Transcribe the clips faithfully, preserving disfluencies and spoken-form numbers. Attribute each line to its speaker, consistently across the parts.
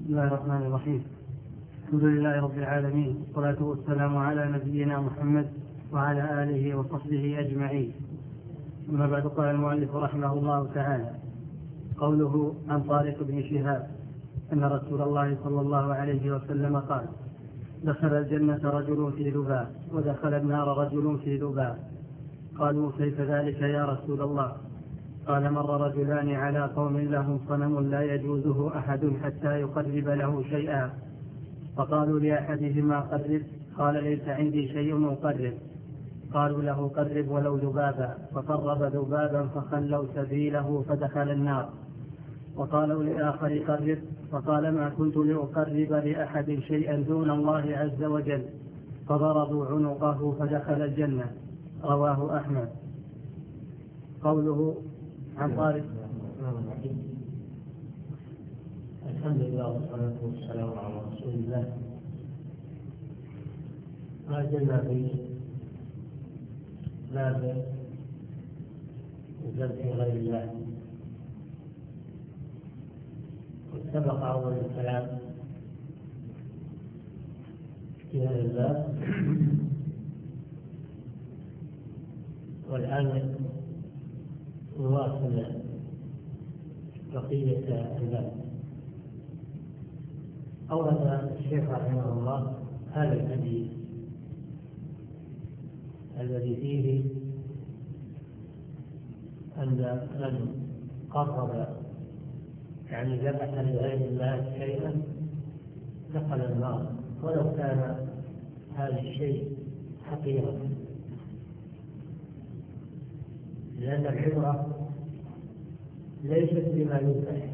Speaker 1: بسم الله الرحمن الرحيم. الحمد لله رب العالمين، والصلاة والسلام على نبينا محمد وعلى آله وصحبه أجمعين. أما بعد، قال المؤلف رحمه الله تعالى: قوله عن طارق بن شهاب أن رسول الله صلى الله عليه وسلم قال: دخل الجنة رجل في ذباب، ودخل النار رجل في ذباب. قالوا: كيف ذلك يا رسول الله؟ قال: مر رجلان على قوم لهم صنم لا يجوزه أحد حتى يقرب له شيئا، فقالوا لأحدهما: قرب. قال: ليس عندي شيء أقرب. قالوا له: قرب ولو ذبابا. فقرب ذبابا فخلوا سبيله فدخل النار. وقالوا لآخر: قرب. فقال: ما كنت لأقرب لأحد شيئا دون الله عز وجل. فضربوا عنقه فدخل الجنة. رواه أحمد. قوله عن طارق.
Speaker 2: الحمد لله والصلاة والسلام على رسول الله. ما زلنا في باب ذبح غير الله، وسبق أول الكلام في هذا الباب، والآن نواصل بقية الباب. أورد الشيخ رحمه الله هذا الحديث الذي فيه أن من قرب يعني ذبح لغير الله شيئا دخل النار ولو كان هذا الشيء حقيرا، لأن العبرة ليست بما يذبح،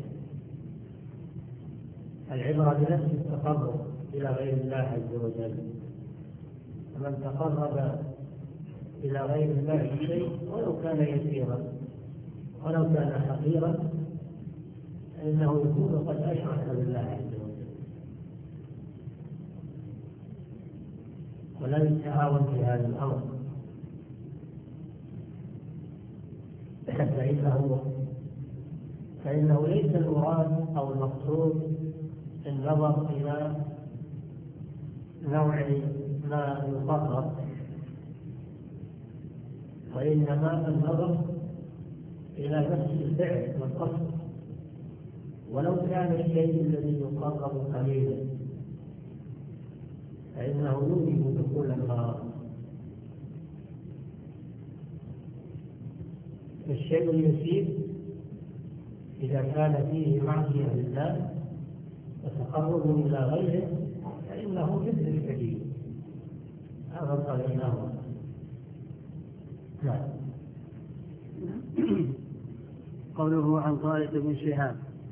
Speaker 2: العبرة بنفس التقرب إلى غير الله عز وجل. فمن تقرب إلى غير الله شيء ولو كان يسيرا ولو كان حقيرا فإنه يكون قد أشرك بالله عز وجل. ولا يتهاون في هذا الأمر، فإنه فإنه ليس المراد أو المقصود النظر إلى نوع ما يقرب، وإنما النظر إلى نفس الفعل والقصد، ولو كان الشيء الذي يقرب قليلا فإنه يوجب دخول النار. الشيء اليسير إذا كان فيه معصية لله وتقرب إلى غيره فإنه مثل الكبير. هذا قليله. نعم.
Speaker 1: قوله عن طارق بن شهاب